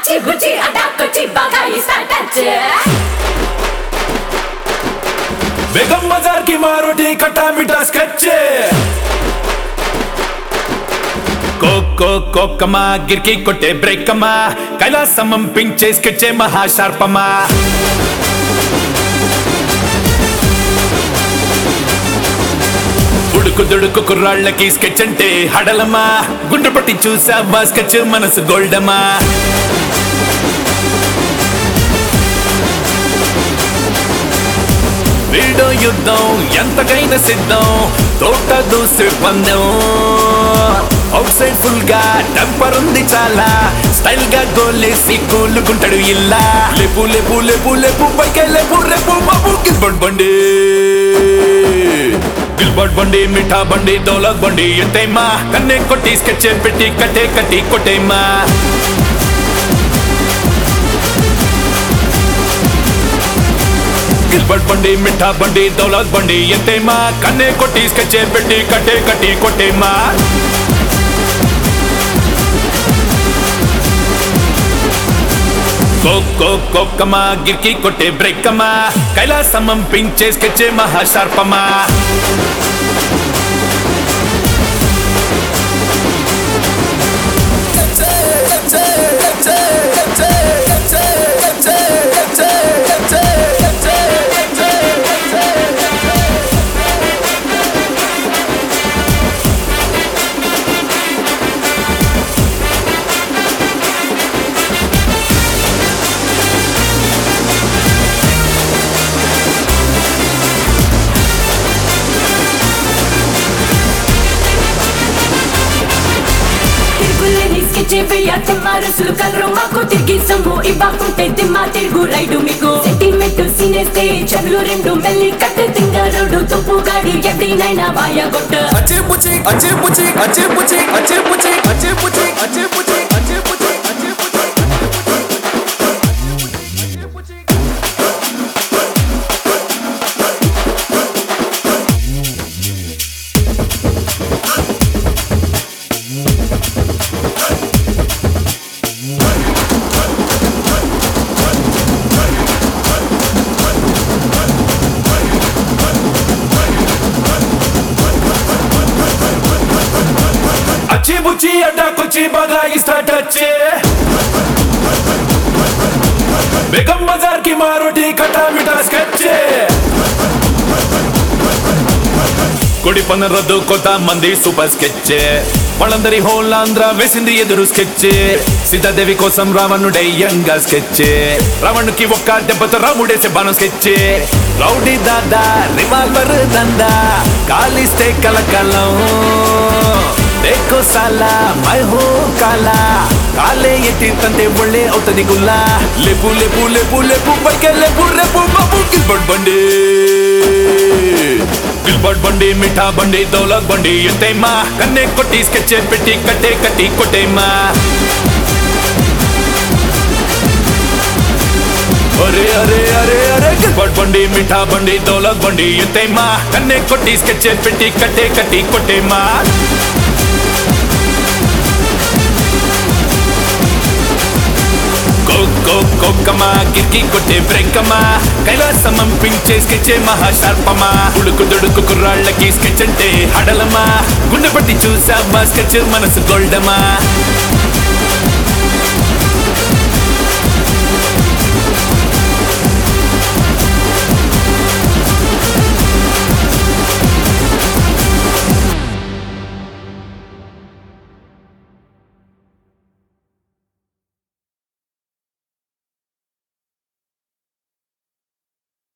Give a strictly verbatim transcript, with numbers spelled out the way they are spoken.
అచ్చి బుచ్చి అడాకొచ్చి బాగా ఇస్తా టచ్ बेगम बाजार की मारोटी खट्टा मीठा स्केच कोको कोकमा गिरकी कोटे ब्रेकमा कैलासमं पिंचे स्केचे महाशार्पमा ఉడుకు దుడుకు కుర్రాళ్ళకి స్కెచ్ అంటే హడలమా గుండ్ర పట్టి చూసావా స్కెచ్ మనసు గోల్డమా వీడో యుద్ధం ఎంతకైనా సిద్ధం తోట దూసి పందెం అవుట్ సైడ్ ఫుల్ గా టెంపర్ ఉంది చాలా స్టైల్ గా గోలేసి కూలుకుంటాడు ఇల్లా లేపు లేపు లేపు లేపు పైకే లేపు రేపు బాబు గిల్బర్ట్ బండి గిల్బర్ట్ బండి మిఠా బండి దౌలత్ బండి ఎంతేమా కన్నే కొట్టి స్కెచ్ పెట్టి కట్టే కట్టి కొట్టేమా గిల్బర్ట్ బండి మిఠా బండి దౌలత్ బండి ఎంతేమా కన్నే కొట్టి స్కెచ్ పెట్టి కట్టే కట్టి కొట్టేమా కోకో కోకమా గిర్కి కొట్టే బ్రేకమా కైలాసమం పించే స్కెచ్ మహాశార్పమా మారుసులు కలరు మాకు తిరిగి సొమ్ము ఇవ్వకుంటే దిమ్మా తిరుగు రైడు మీకు సెంటిమెంట్ సీనేస్తే చదులు రెండు మెల్లి కట్టే తింగారుడు తుప్పు గాడి ఎప్పుడైనా వాయ గొట్ట అచ్చే పుచ్చి అచ్చే పుచ్చి అచ్చే పుచ్చి అచ్చే పుచ్చి అచ్చే పుచ్చి అచ్చే పుచ్చి అచ్చే పుచ్చి అచ్చే పుచ్చి అచ్చి బుచ్చి అడ్డాకొచ్చి బాగా ఇస్తా టచ్ బేగం బజార్ కి మారోటి కట్టా మిఠా స్కెచ్ కొడి పన్న రద్దు కొత్త మంది సూపర్ స్కెచ్ వాళ్ళందరి హోల్ ఆంధ్ర వేసింది ఎదురు స్కెచ్ సీతాదేవి కోసం రావణుడై యంగా స్కెచ్ రావణుకి ఒక్క దెబ్బతో రాముడేసే బాణం స్కెచ్ రౌడీ దాదా రివాల్వర్ దందా కాలిస్తే కలకలం देखो साला मैं हूँ काला काले ये तीर्थंते बोले औतदी गुल्ला लेपू लेपू लेपू लेपू पके लेपू रेपू बाबू गिल्बर्ट बंडी गिल्बर्ट बंडी मिठा बंडी दौलत बंडी ఎంతేమా కన్నే కొట్టి స్కెచ్ పెట్టి కట్టే కట్టి కొట్టేమా अरे अरे अरे अरे गिल्बर्ट बंडी मिठा बंडी दौलत बंडी ఎంతేమా కన్నే కొట్టి స్కెచ్ పెట్టి కట్టే కట్టి కొట్టేమా కోకో కోకమా గిర్కి కొట్టే బ్రేకమా కైలాసమం పించే స్కెచ్ మహాశార్పమా ఉడుకు దుడుకు కుర్రాళ్ళకి స్కెచ్ అంటే హడలమా గుండె పట్టి చూసావా స్కెచ్ మనసు గోల్డమా